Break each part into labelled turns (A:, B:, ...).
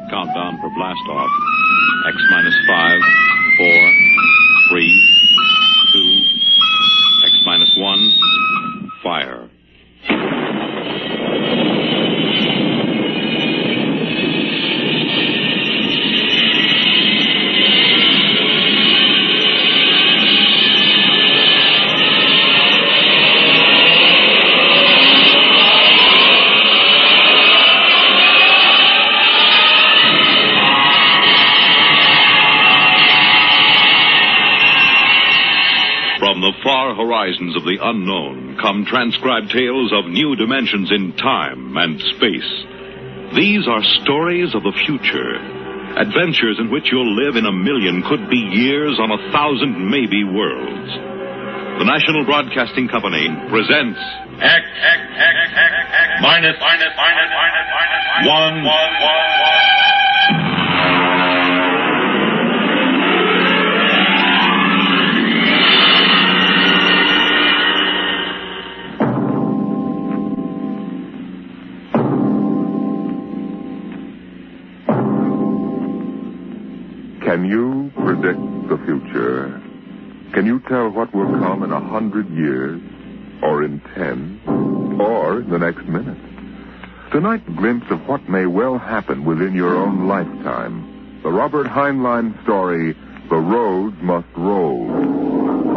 A: Countdown for blast off. X minus 5, 4, 3, 2, X minus 1, fire. From the far horizons of the unknown come transcribed tales of new dimensions in time and space. These are stories of the future, adventures in which you'll live in a million, could be years, on 1,000 maybe worlds. The National Broadcasting Company presents
B: X minus 1.
C: Can you predict the future? Can you tell what will come in 100 years, or in 10, or in the next minute? Tonight, a glimpse of what may well happen within your own lifetime. The Robert Heinlein story, The Roads Must Roll.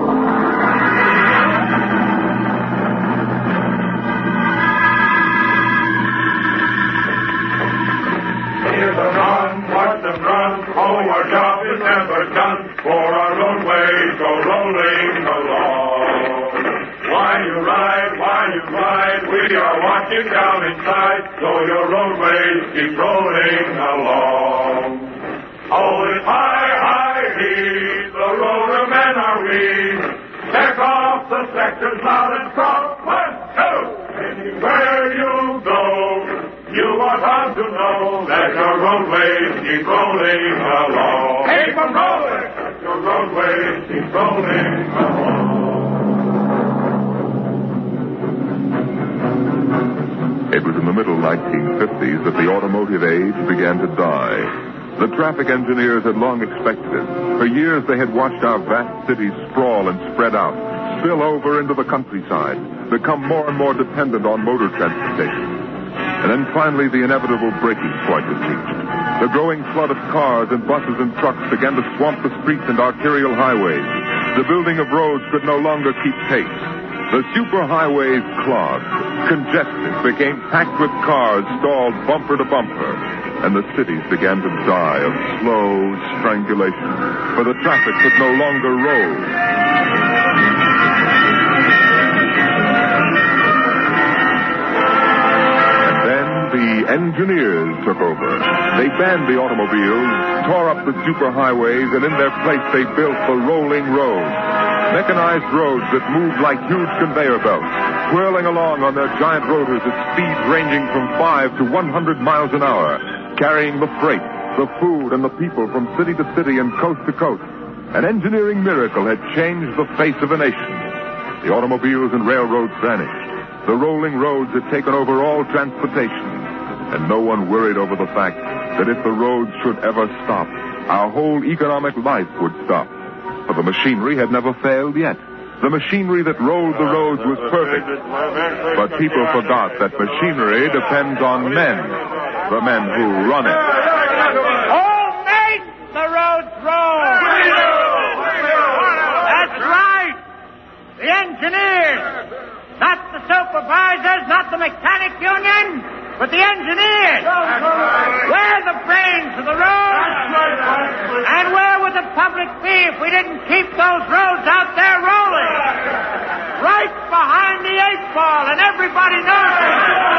B: Our job is never done, for our roadways go rolling along. While you ride, we are watching down inside, so your roadways keep rolling along. Oh, it's high, heave, the roadermen are we. Check off the sectors loud and strong. 1, 2, anywhere you go. You are bound to know that your roadways keep rolling along. Keep them rolling! Your roadways keep rolling along.
C: It was in the middle 1950s that the automotive age began to die. The traffic engineers had long expected it. For years they had watched our vast cities sprawl and spread out, spill over into the countryside, become more and more dependent on motor transportation. And then finally the inevitable breaking point was reached. The growing flood of cars and buses and trucks began to swamp the streets and arterial highways. The building of roads could no longer keep pace. The superhighways clogged, congested, became packed with cars stalled bumper to bumper. And the cities began to die of slow strangulation, for the traffic could no longer roll. The engineers took over. They banned the automobiles, tore up the superhighways, and in their place they built the rolling roads. Mechanized roads that moved like huge conveyor belts, whirling along on their giant rotors at speeds ranging from 5 to 100 miles an hour, carrying the freight, the food, and the people from city to city and coast to coast. An engineering miracle had changed the face of a nation. The automobiles and railroads vanished. The rolling roads had taken over all transportation. And no one worried over the fact that if the roads should ever stop, our whole economic life would stop. For the machinery had never failed yet. The machinery that rolled the roads was perfect. But people forgot that machinery depends on men, the men who run it.
D: Who made the roads roll? That's right. The engineers. Not the supervisors, not the mechanic union, but the engineers. We're the brains of the road. And where would the public be if we didn't keep those roads out there rolling? Right behind the 8-ball, and everybody knows it.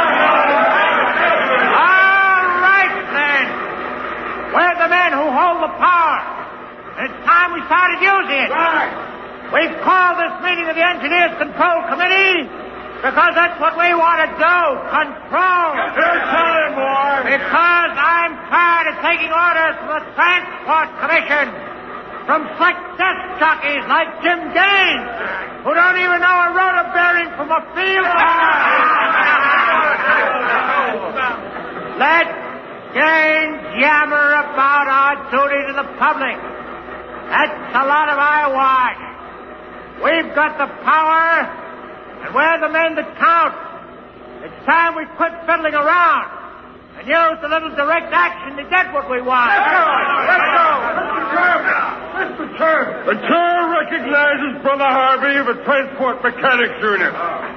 D: All right, then. We're the men who hold the power. It's time we started using it. We've called this meeting of the Engineers Control Committee because that's what we want to do, control. Because I'm tired of taking orders from the Transport Commission, from slick desk jockeys like Jim Gaines, who don't even know a rotor bearing from a field. Gaines yammer about our duty to the public. That's a lot of eyewash. We've got the power, and we're the men that count. It's time we quit fiddling around and use a little direct action to get what we want.
B: Let's go. Mr. Chairman. The chair recognizes Brother Harvey of the Transport Mechanics Union.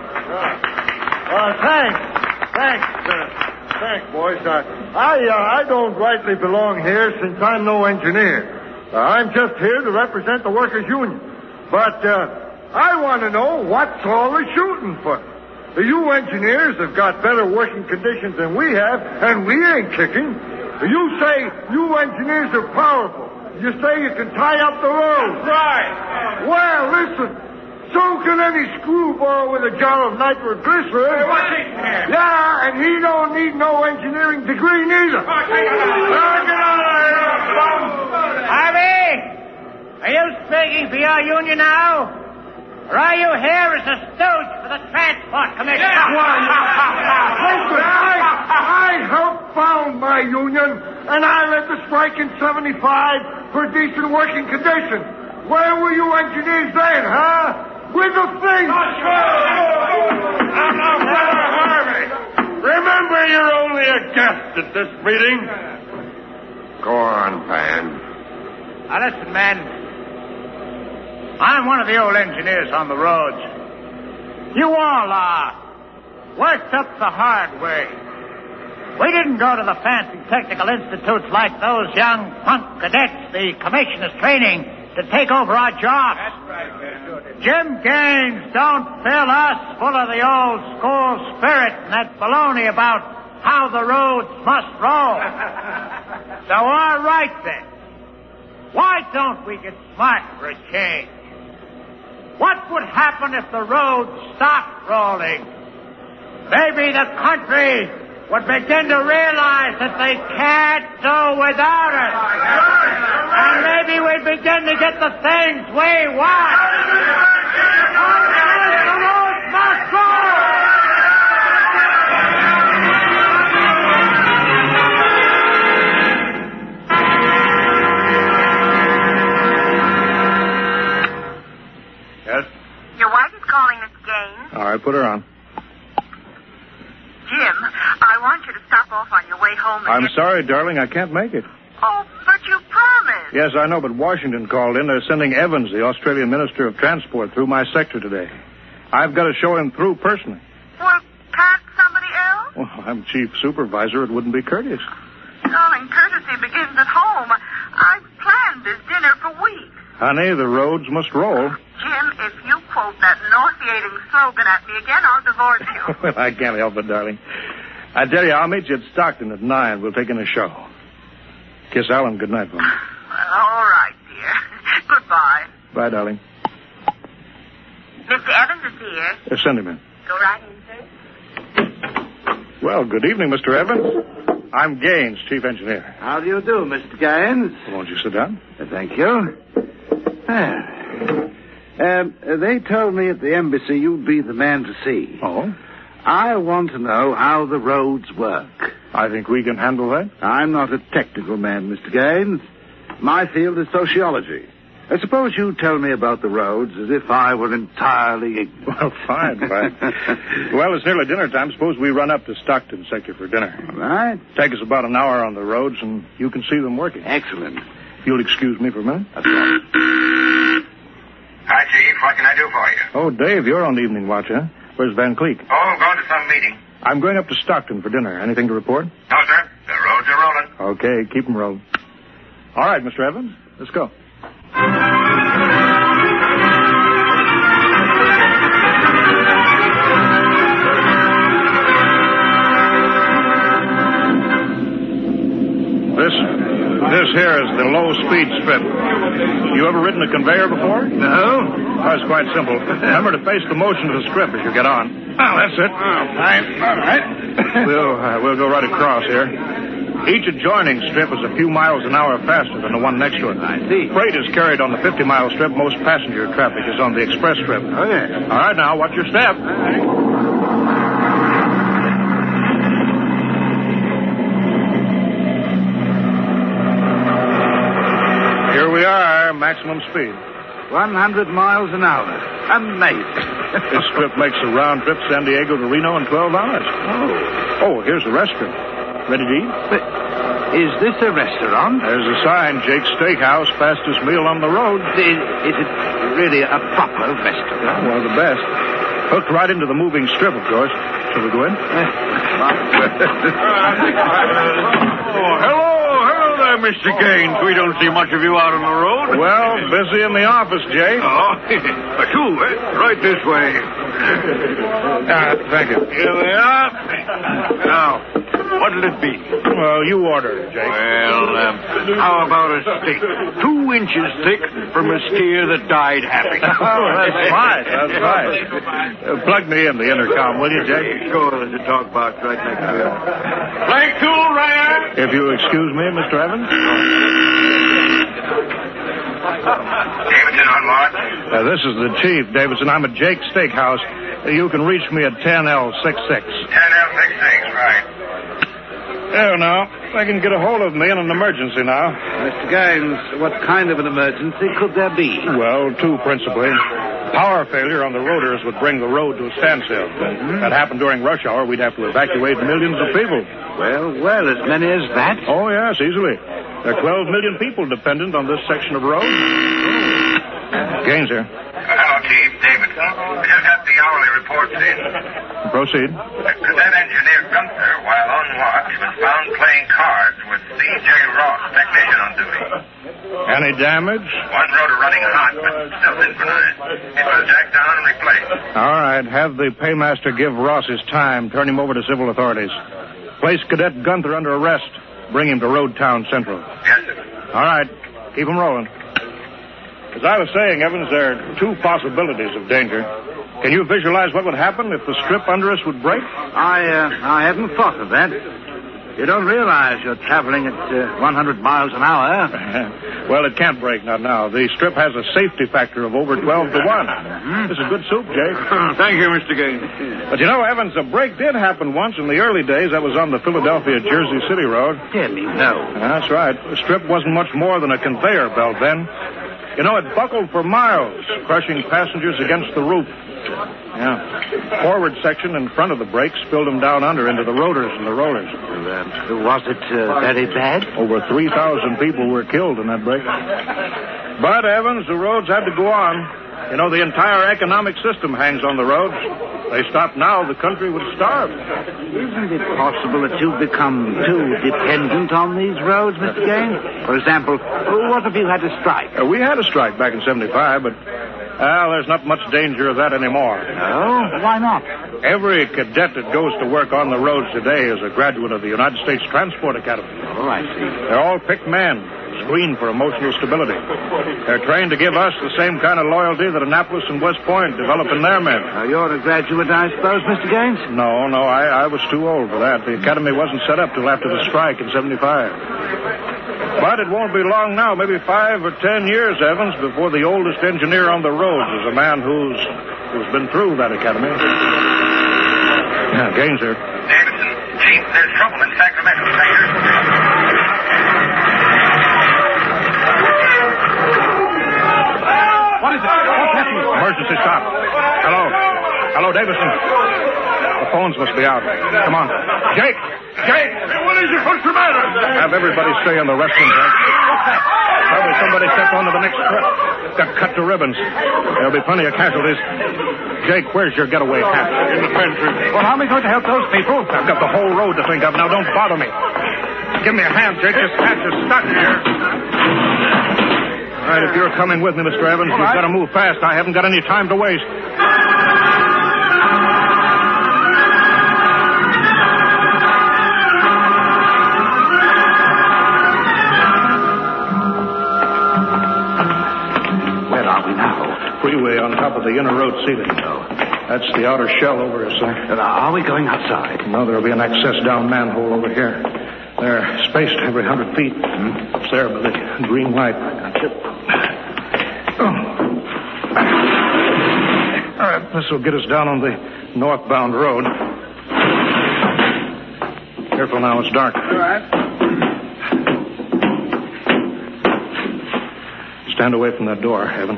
B: Thanks, boys. I don't rightly belong here since I'm no engineer. I'm just here to represent the workers' union. But I want to know what's all the shooting for. You engineers have got better working conditions than we have, and we ain't kicking. You say you engineers are powerful. You say you can tie up the road.
D: That's right.
B: Well, listen. So can any screwball with a jar of nitroglycerin.
D: Hey, what's he here?
B: Yeah, and he don't need no engineering degree neither.
D: Get out of here, bum. Harvey, are you speaking for your union now? Or are you here as a stooge for the Transport Commission?
B: Listen, I helped found my union, and I led the strike in 75 for decent working conditions. Where were you engineers then, huh? With the thing. Now, Brother Harvey, remember you're only a guest at this meeting. Go on, Pan.
D: Now, listen, men. I'm one of the old engineers on the roads. You all are. Worked up the hard way. We didn't go to the fancy technical institutes like those young punk cadets the commission is training to take over our jobs. That's right, man. Jim Gaines don't fill us full of the old school spirit and that baloney about how the roads must roll. So, all right then. Why don't we get smart for a change? What would happen if the roads stopped rolling? Maybe the country would begin to realize that they can't do without us. And maybe we'd begin to get the things we want. The roads must roll!
C: Yes?
E: Your wife is calling, Mr. Gaines.
C: All right, put her on.
E: Jim, I want you to stop off on your way home and
C: I'm sorry, darling, I can't make it.
E: Oh, but you promised.
C: Yes, I know, but Washington called in. They're sending Evans, the Australian Minister of Transport, through my sector today. I've got to show him through personally.
E: Well, can't somebody else?
C: Well, I'm chief supervisor. It wouldn't be courteous.
E: Darling, courtesy begins at home. I've planned this dinner for weeks.
C: Honey, the roads must roll.
E: Jim, if you quote that nauseating slogan at me again, I'll divorce you.
C: Well, I can't help it, darling. I tell you, I'll meet you at Stockton at 9. We'll take in a show. Kiss Alan goodnight, Mom.
E: Well, all right, dear. Goodbye.
C: Bye, darling.
E: Mr. Evans is here.
C: Send him in.
E: Go right in, sir.
C: Well, good evening, Mr. Evans. I'm Gaines, chief engineer.
F: How do you do, Mr. Gaines?
C: Won't you sit down?
F: Thank you. They told me at the embassy you'd be the man to see.
C: Oh?
F: I want to know how the roads work.
C: I think we can handle that.
F: I'm not a technical man, Mr. Gaines. My field is sociology. I suppose you tell me about the roads as if I were entirely ignorant.
C: Well, fine. Well, it's nearly dinner time. Suppose we run up to Stockton sector for dinner.
F: All right.
C: Take us about an hour on the roads, and you can see them working.
F: Excellent.
C: You'll excuse me for a minute?
F: That's all.
G: Hi, Chief. What can I do for you?
C: Oh, Dave, you're on the evening watch, huh? Where's Van Cleek?
G: Oh, going to some meeting.
C: I'm going up to Stockton for dinner. Anything to report?
G: No, sir. The roads are rolling.
C: Okay, keep them rolling. All right, Mr. Evans, let's go. This here is the low-speed strip. You ever ridden a conveyor before?
F: No?
C: Oh, it's quite simple. Remember to face the motion of the strip as you get on. Oh, that's it.
F: Oh, fine. All right.
C: We'll go right across here. Each adjoining strip is a few miles an hour faster than the one next to it.
F: I see.
C: Freight is carried on the 50-mile strip. Most passenger traffic is on the express strip.
F: Oh, yeah.
C: All right, now, watch your step.
H: maximum speed.
F: 100 miles an hour. Amazing.
H: This trip makes a round trip San Diego to Reno in 12 hours. Oh, here's the restaurant. Ready to eat?
F: But is this a restaurant?
H: There's a sign, Jake's Steakhouse, fastest meal on the road.
F: Is it really a proper restaurant?
H: Well, the best. Hooked right into the moving strip, of course. Shall we go in?
I: Hello there, Mr. Gaines. We don't see much of you out on the road.
H: Well, busy in the office, Jake.
I: Right this way.
H: Thank you.
I: Here they are. Now, what'll it be?
H: Well, you order it, Jake.
I: Well, how about a steak? 2 inches thick from a steer that died happy.
H: That's fine. That's fine. Plug me in the intercom, will you, Jake?
I: Sure, there's a talk box right next to it. Flank tool, Ryan!
H: If you excuse me, Mr. Evans.
G: Davidson on what?
H: This is the chief, Davidson. I'm at Jake's Steakhouse. You can reach me at 10L66.
G: 10L66, right.
H: There now. They can get a hold of me in an emergency now.
F: Mr. Gaines, what kind of an emergency could there be?
H: Well, 2 principally. Power failure on the rotors would bring the road to a standstill. If that happened during rush hour, we'd have to evacuate millions of people.
F: Well, as many as that?
H: Oh, yes, easily. There are 12 million people dependent on this section of road. Gaines here.
G: Hello, Chief. Davidson. I just got the hourly reports in.
H: Proceed.
G: That engineer Gunther, while on watch, was found playing cards with C.J. Ross, technician on duty.
H: Any damage?
G: One rotor running hot, but still synchronized. It was jacked down and replaced.
H: All right. Have the paymaster give Ross his time. Turn him over to civil authorities. Place Cadet Gunther under arrest. Bring him to Road Town Central.
G: Yes, sir.
H: All right. Keep him rolling. As I was saying, Evans, there are 2 possibilities of danger. Can you visualize what would happen if the strip under us would break?
F: I hadn't thought of that. You don't realize you're traveling at 100 miles an hour.
H: Well, it can't break, not now. The strip has a safety factor of over 12 to 1. This is good soup, Jake.
I: Thank you, Mr. Gaines.
H: But you know, Evans, a break did happen once in the early days. That was on the Philadelphia-Jersey City Road.
F: Dear me, no.
H: That's right. The strip wasn't much more than a conveyor belt then. You know, it buckled for miles, crushing passengers against the roof. Yeah. Forward section in front of the brake spilled them down under into the rotors and the rollers.
F: Was it very bad?
H: Over 3,000 people were killed in that break. But, Evans, the roads had to go on. You know, the entire economic system hangs on the roads. They stopped now, the country would starve.
F: Isn't it possible that you've become too dependent on these roads, Mr. Gaines? For example, what if you had a strike?
H: We had a strike back in 75, but, there's not much danger of that anymore.
F: Oh? Why not?
H: Every cadet that goes to work on the roads today is a graduate of the United States Transport Academy.
F: Oh, I see.
H: They're all picked men, screened for emotional stability. They're trained to give us the same kind of loyalty that Annapolis and West Point develop in their men.
F: You're a graduate, I suppose, Mr. Gaines?
H: No, I was too old for that. The academy wasn't set up till after the strike in 75. But it won't be long now, maybe 5 or 10 years, Evans, before the oldest engineer on the roads is a man who's been through that academy. Yeah, Gaines here.
G: Davidson, Chief, there's trouble in Sacramento, Sector.
H: What is it? What's happening? Emergency stop. Hello, Davidson. The phones must be out. Come on. Jake!
I: Hey, what is it? What's the matter?
H: Have everybody stay in the restroom, Jake. Probably somebody stepped onto the next truck. Got cut to ribbons. There'll be plenty of casualties. Jake, where's your getaway hat?
I: In the pantry.
H: Well, how am I going to help those people? I've got the whole road to think of. Now, don't bother me. Give me a hand, Jake. This hatch is stuck here. All right, if you're coming with me, Mr. Evans, you've got to move fast. I haven't got any time to waste.
F: Where are we now?
H: Freeway on top of the inner road ceiling. That's the outer shell over us, sir.
F: Are we going outside?
H: No, there'll be an access-down manhole over here. They're spaced every 100 feet. It's there by the green light. All right, this will get us down on the northbound road. Careful now, it's dark.
F: All right.
H: stand away from that door, Evan.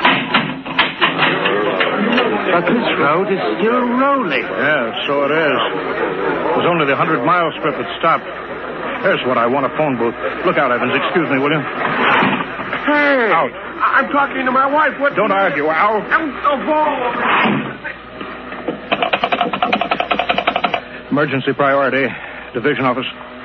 F: But this road is still rolling.
H: Yeah, so it is. It was only the 100-mile strip that stopped. Here's what I want, a phone booth. Look out, Evans. Excuse me, will you?
I: Hey!
H: Out.
I: I'm talking to my wife. What?
H: Don't argue. Out. Emergency priority. Division office.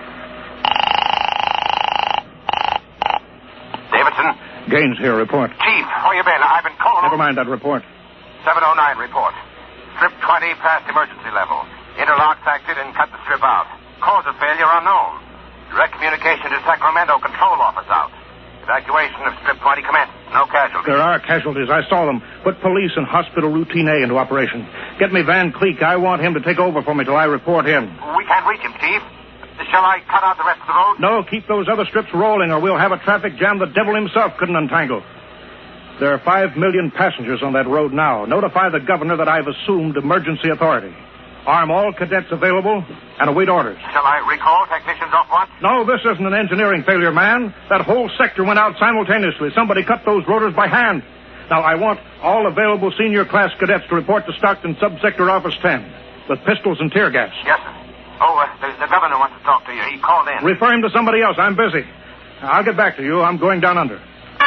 G: Davidson?
H: Gaines here. Report.
G: Chief, where you been? I've been calling...
H: Never mind that report.
G: 709 report. Strip 20 past emergency level. Interlocks acted and cut the strip out. Cause of failure unknown. Direct communication to Sacramento control office out. Evacuation of Strip 20 commenced. No casualties.
H: There are casualties. I saw them. Put police and hospital routine A into operation. Get me Van Cleek. I want him to take over for me till I report him.
G: We can't reach him, Chief. Shall I cut out the rest of the road?
H: No, keep those other strips rolling or we'll have a traffic jam the devil himself couldn't untangle. There are 5 million passengers on that road now. Notify the governor that I've assumed emergency authority. Arm all cadets available and await orders.
G: Shall I recall technicians off once?
H: No, this isn't an engineering failure, man. That whole sector went out simultaneously. Somebody cut those rotors by hand. Now, I want all available senior class cadets to report to Stockton Subsector Office 10 with pistols and tear gas.
G: Yes, sir. Oh, the governor wants to talk to you. He called in.
H: Refer him to somebody else. I'm busy. I'll get back to you. I'm going down under.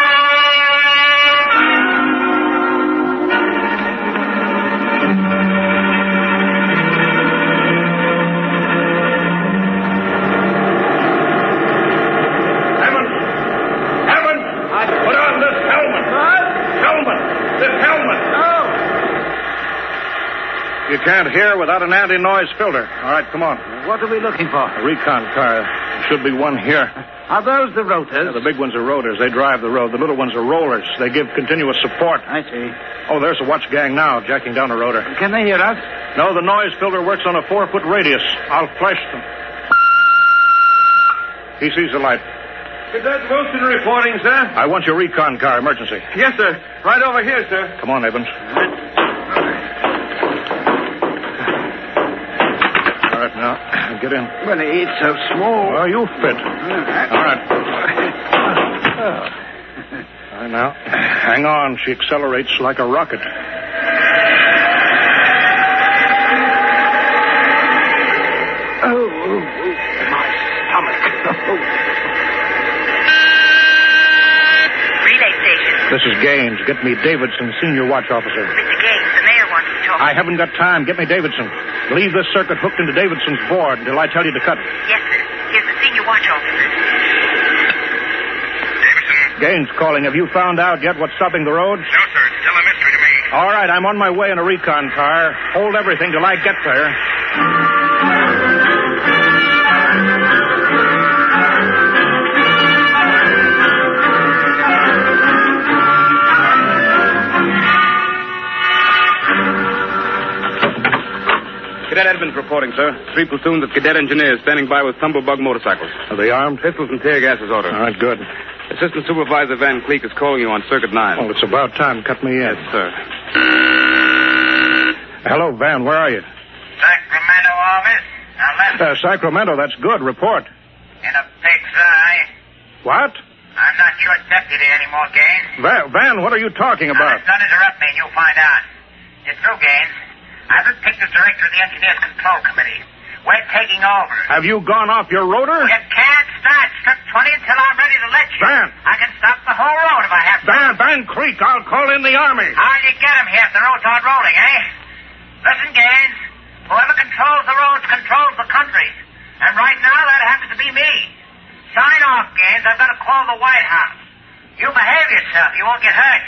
H: You can't hear without an anti-noise filter. All right, come on.
F: What are we looking for?
H: A recon car. There should be one here.
F: Are those the rotors?
H: Yeah, the big ones are rotors. They drive the road. The little ones are rollers. They give continuous support.
F: I see.
H: Oh, there's a watch gang now, jacking down a rotor.
F: Can they hear us?
H: No, the noise filter works on a 4-foot radius. I'll flash them. He sees the light.
I: Cadet Wilson reporting, sir.
H: I want your recon car, emergency.
I: Yes, sir. Right over here, sir.
H: Come on, Evans. All right, now, get in.
F: Well, it's so small.
H: Well, you fit. All right. All right, now, hang on. She accelerates like a rocket.
F: Oh, my stomach.
E: Relay station.
H: This is Gaines. Get me Davidson, senior watch officer.
E: Mr. Gaines, the mayor wants to talk.
H: I haven't got time. Get me Davidson. Leave this circuit hooked into Davidson's board until I tell you to cut it.
E: Yes, sir. Here's the senior watch officer.
G: Davidson?
H: Gaines calling. Have you found out yet what's stopping the road?
G: No, sir. It's still a mystery to me.
H: All right, I'm on my way in a recon car. Hold everything till I get there.
J: Cadet Edmonds reporting, sir. 3 platoons of cadet engineers standing by with tumblebug motorcycles.
H: Are they armed?
J: Pistols and tear gas is ordered.
H: All right, good.
J: Assistant Supervisor Van Cleek is calling you on Circuit 9.
H: Well, it's about time. Cut me in.
J: Yes, sir.
H: Hello, Van. Where are you?
G: Sacramento office. Now listen.
H: Sacramento. That's good. Report.
G: In a pig's eye.
H: What?
G: I'm not your deputy anymore, Gaines.
H: Van, what are you talking about?
G: Don't interrupt me and you'll find out. It's true, Gaines. I've been picked as director of the Engineers Control Committee. We're taking over.
H: Have you gone off your rotor?
G: You can't start Strip 20 until I'm ready to let you.
H: Van!
G: I can stop the whole road if I have to.
H: Van Creek, I'll call in the Army.
G: How'll you get him here if the roads aren't rolling, eh? Listen, Gaines. Whoever controls the roads controls the country. And right now, that happens to be me. Sign off, Gaines. I've got to call the White House. You behave yourself. You won't get hurt.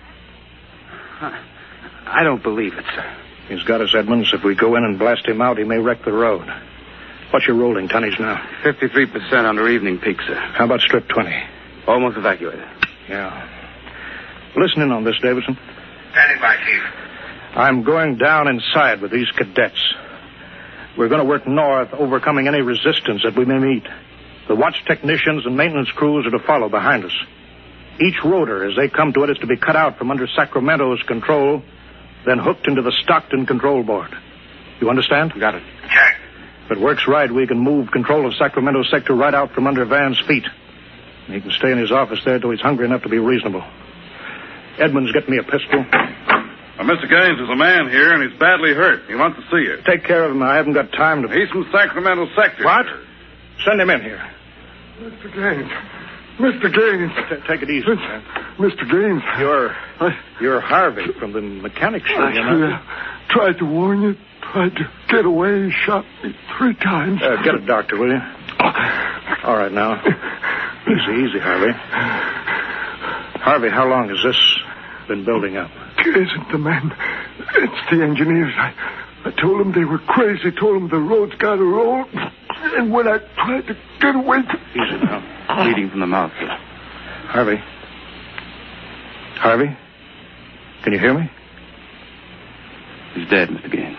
F: I don't believe it, sir.
H: He's got us, Edmonds. If we go in and blast him out, he may wreck the road. What's your rolling tonnage now?
J: 53% under evening peak, sir.
H: How about Strip 20?
J: Almost evacuated.
H: Yeah. Listen in on this, Davidson.
G: Standing by, Chief.
H: I'm going down inside with these cadets. We're going to work north, overcoming any resistance that we may meet. The watch technicians and maintenance crews are to follow behind us. Each rotor, as they come to it, is to be cut out from under Sacramento's control, then hooked into the Stockton control board. You understand?
J: Got it.
G: Check.
H: If it works right, we can move control of Sacramento sector right out from under Van's feet. He can stay in his office there till he's hungry enough to be reasonable. Edmonds, get me a pistol.
K: Mr. Gaines is a man here, and he's badly hurt. He wants to see you.
H: Take care of him. I haven't got time to...
K: He's from Sacramento sector.
H: What? Send him in here.
L: Mr. Gaines. Mr. Gaines.
H: Take it easy, man.
L: Mr. Gaines.
H: You're Harvey from the mechanic shop, you know.
L: Tried to warn you. Tried to get away. He shot me 3 times.
H: Get a doctor, will you? All right, now. Easy, Harvey. Harvey, how long has this been building up?
L: It isn't the men. It's the engineers. I told them they were crazy. Told them the road's got to roll. And when I tried to get away...
H: Easy now.
J: Bleeding from the mouth.
H: Harvey? Harvey? Can you hear me?
J: He's dead, Mr. Gaines.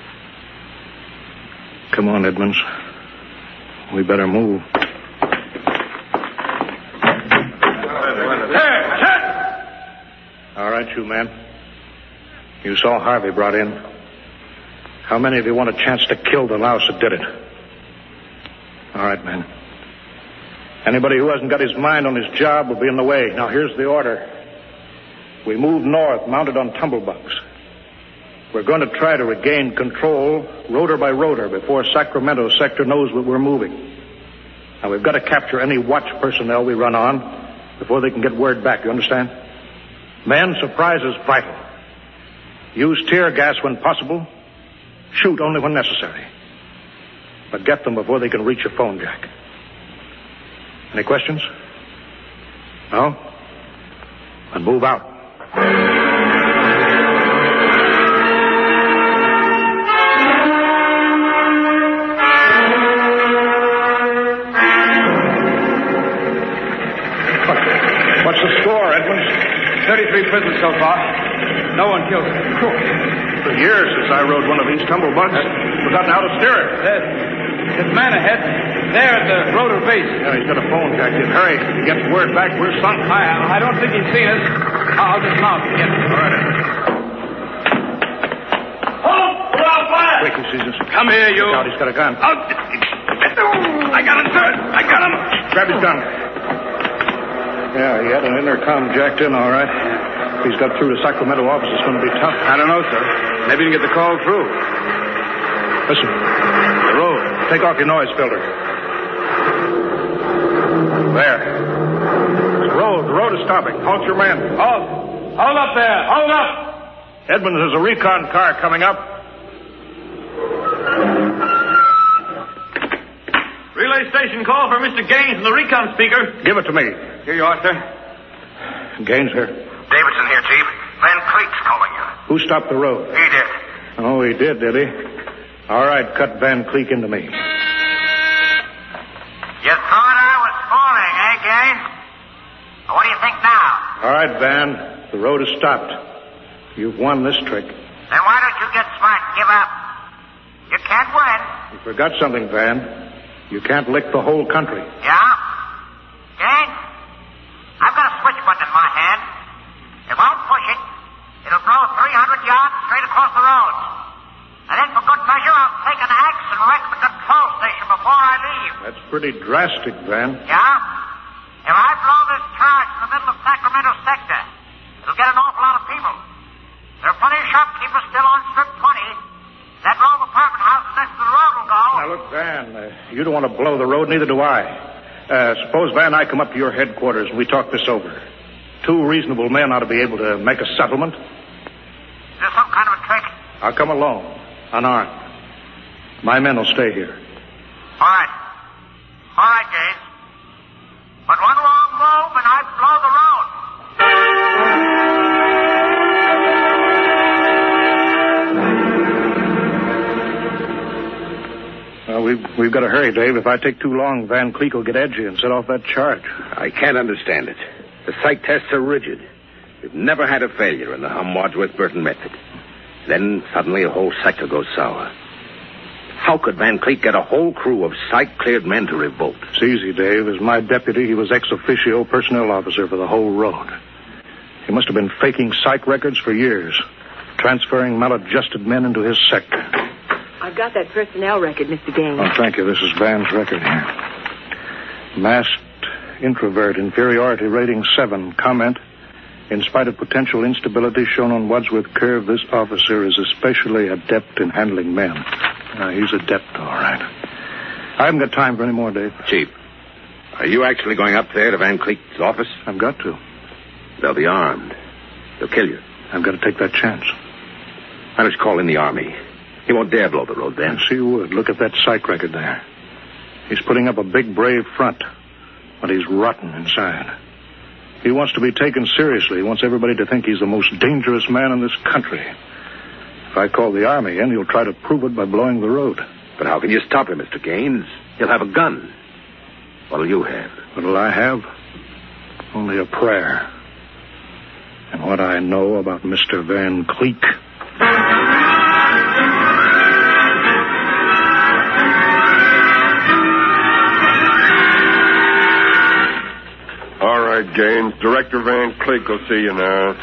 H: Come on, Edmonds. We better move. All right, you men. You saw Harvey brought in. How many of you want a chance to kill the louse that did it? All right, men. Anybody who hasn't got his mind on his job will be in the way. Now, here's the order. We move north, mounted on tumblebugs. We're going to try to regain control, rotor by rotor, before Sacramento sector knows that we're moving. Now, we've got to capture any watch personnel we run on before they can get word back, you understand? Men, surprise is vital. Use tear gas when possible. Shoot only when necessary. But get them before they can reach your phone jack. Any questions? No? Then move out. What's the score, Edmonds?
J: 33 prisoners so far. No one killed.
H: For years since I rode one of these tumblebugs, forgotten how to steer it.
J: There's a man ahead. There at the rotor base.
H: Yeah, he's got a phone jack in. Hurry. If he gets word back, we're sunk.
J: I don't think he's seen us. I'll dismount and get him.
H: All right.
B: Hold! Put out fire!
H: Quick, he sees us.
J: Come here, you.
H: Look out, he's got a gun.
J: I got him, sir. I got him.
H: Grab his gun. Yeah, he had an intercom jacked in, all right. If he's got through to Sacramento office, it's going to be tough.
J: I don't know, sir. Maybe you can get the call through.
H: Listen. The road. Take off your noise filter. There. The road is stopping. Halt your men.
J: Hold up there. Hold up.
H: Edmonds, there's a recon car coming up.
J: Relay station call for Mr. Gaines in the recon speaker.
H: Give it to me.
J: Here you are, sir.
H: Gaines here.
G: Davidson here, Chief. Van Cleek's calling you.
H: Who stopped the road?
G: He did.
H: Oh, he did he? All right, cut Van Cleek into me.
G: You thought I was falling, eh, Gaines? What do you think now?
H: All right, Van. The road is stopped. You've won this trick.
G: Then why don't you get smart and give up? You can't win.
H: You forgot something, Van. You can't lick the whole country.
G: Yeah? Gaines, I've got a switch button in my hand. If I'll push it, it'll blow 300 yards straight across the road. And then for good measure, I'll take an axe and wreck the control station before I leave.
H: That's pretty drastic, Van.
G: Yeah? If I blow this charge in the middle of Sacramento sector, it'll get an awful lot of people. There are plenty of shopkeepers still on Strip 20. That row of apartment houses next to the road will go.
H: Now, look, Van, you don't want to blow the road, neither do I. Suppose, Van, I come up to your headquarters and we talk this over. 2 reasonable men ought to be able to make a settlement.
G: Is there some kind of a trick?
H: I'll come alone, unarmed. My men will stay here.
G: All right. All right, Gaines. But one wrong move and I blow the road.
H: We've got to hurry, Dave. If I take too long, Van Cleek will get edgy and set off that charge.
I: I can't understand it. The psych tests are rigid. We've never had a failure in the Wadsworth-Burton method. Then suddenly a whole sector goes sour. How could Van Cleek get a whole crew of psych-cleared men to revolt?
H: It's easy, Dave. As my deputy, he was ex officio personnel officer for the whole road. He must have been faking psych records for years, transferring maladjusted men into his sector.
M: I've got that personnel record, Mr. Gaines.
H: Oh, thank you. This is Van's record here. Masked introvert, inferiority rating 7. Comment. In spite of potential instability shown on Wadsworth Curve, this officer is especially adept in handling men. He's adept, all right. I haven't got time for any more, Dave.
I: Chief, are you actually going up there to Van Cleek's office?
H: I've got to.
I: They'll be armed. They'll kill you.
H: I've got to take that chance.
I: Why don't you call in the Army? He won't dare blow the road then.
H: Yes, he would. Look at that psych record there. He's putting up a big, brave front, but he's rotten inside. He wants to be taken seriously. He wants everybody to think he's the most dangerous man in this country. If I call the Army in, he'll try to prove it by blowing the road.
I: But how can you stop him, Mr. Gaines? He'll have a gun. What'll you have?
H: What'll I have? Only a prayer. And what I know about Mr. Van Cleek.
L: All right, Gaines. Director Van Cleek will see you now.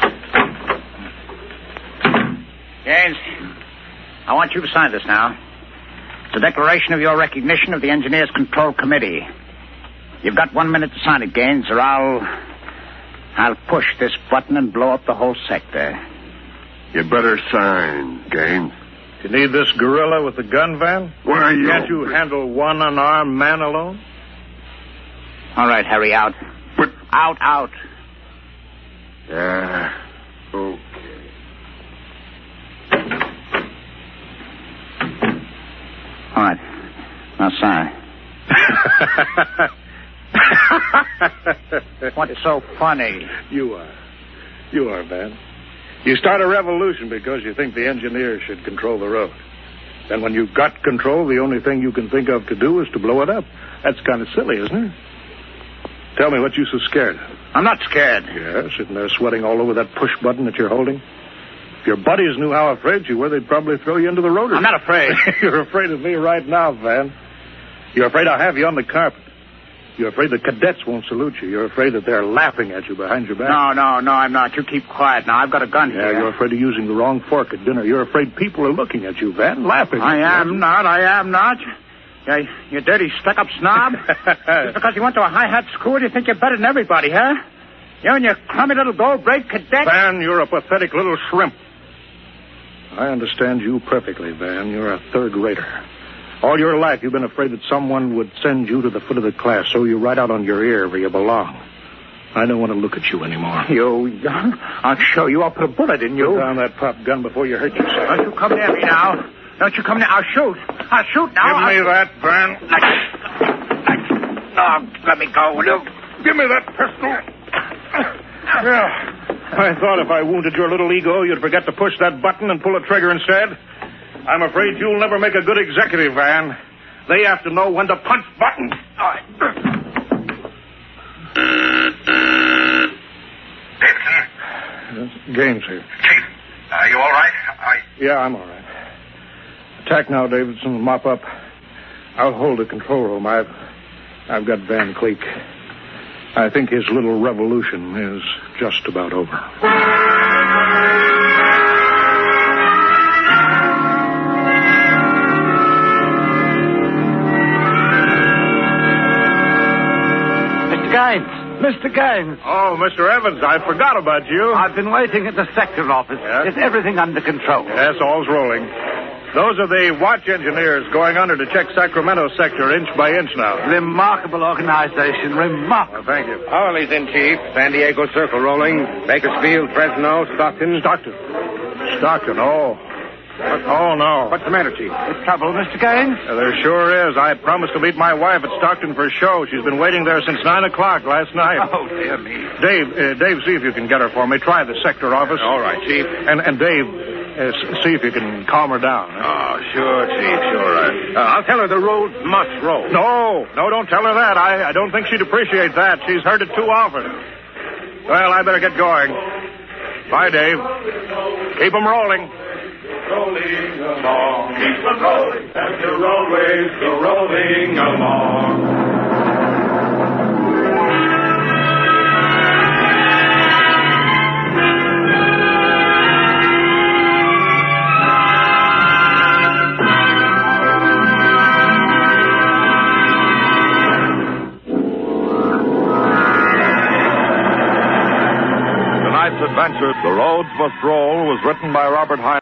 D: Gaines, I want you to sign this now. It's a declaration of your recognition of the Engineers Control Committee. You've got 1 minute to sign it, Gaines, or I'll push this button and blow up the whole sector.
L: You better sign, Gaines.
H: You need this gorilla with the gun, Van?
L: Where are you?
H: Can't you handle one unarmed man alone?
D: All right, Harry, out.
L: But...
D: Out.
L: Yeah, okay.
D: All right. Now sign. What's so funny?
H: You are, Van. You start a revolution because you think the engineers should control the road. Then when you've got control, the only thing you can think of to do is to blow it up. That's kind of silly, isn't it? Tell me what you're so scared of.
D: I'm not scared.
H: Yeah, sitting there sweating all over that push button that you're holding. If your buddies knew how afraid you were, they'd probably throw you into the road.
D: I'm not afraid.
H: You're afraid of me right now, Van. You're afraid I'll have you on the carpet. You're afraid the cadets won't salute you. You're afraid that they're laughing at you behind your back.
D: No, I'm not. You keep quiet now. I've got a gun here.
H: Yeah, you're afraid of using the wrong fork at dinner. You're afraid people are looking at you, Van, laughing at you.
D: I am not. You dirty, stuck-up snob. Just because you went to a high-hat school, you think you're better than everybody, huh? You and your crummy little gold-braid cadet.
H: Van, you're a pathetic little shrimp. I understand you perfectly, Van. You're a third-rater. All your life, you've been afraid that someone would send you to the foot of the class, so you write out on your ear where you belong. I don't want to look at you anymore.
D: I'll show you. I'll put a bullet in you.
H: Put down that pop gun before you hurt yourself.
D: Don't you come near me now. Don't you come near. I'll shoot now.
H: Give me that, Van.
D: Oh, let me go, will you?
H: Give me that pistol. Yeah. I thought if I wounded your little ego, you'd forget to push that button and pull the trigger instead. I'm afraid you'll never make a good executive, Van. They have to know when to punch buttons.
G: Davidson?
H: Gaines here.
G: Chief, are you all right?
H: Yeah, I'm all right. Attack now, Davidson. Mop up. I'll hold the control room. I've got Van Cleek. I think his little revolution is just about over.
F: Mr. Gaines.
H: Oh, Mr. Evans, I forgot about you.
F: I've been waiting at the sector office.
H: Yes?
F: Is everything under control?
H: Yes, all's rolling. Those are the watch engineers going under to check Sacramento sector inch by inch now.
F: Remarkable organization. Remarkable.
H: Well, thank you.
I: Hawley's in, Chief. San Diego Circle rolling. Bakersfield, Fresno, Stockton.
H: Stockton, oh. Oh, no.
I: What's the matter, Chief?
F: Is trouble, Mr. Gaines?
H: There sure is. I promised to meet my wife at Stockton for a show. She's been waiting there since 9 o'clock last night.
F: Oh, dear me.
H: Dave, see if you can get her for me. Try the sector office.
I: All right, Chief.
H: And Dave, see if you can calm her down.
I: Oh, sure, Chief, sure. I'll tell her the road must roll.
H: No, don't tell her that. I don't think she'd appreciate that. She's heard it too often. Well, I better get going. Bye, Dave. Keep 'em rolling.
B: Rolling along, keep on rolling, as the roadways go rolling along.
C: Tonight's adventure, The Roads Must Roll, was written by Robert Heinlein.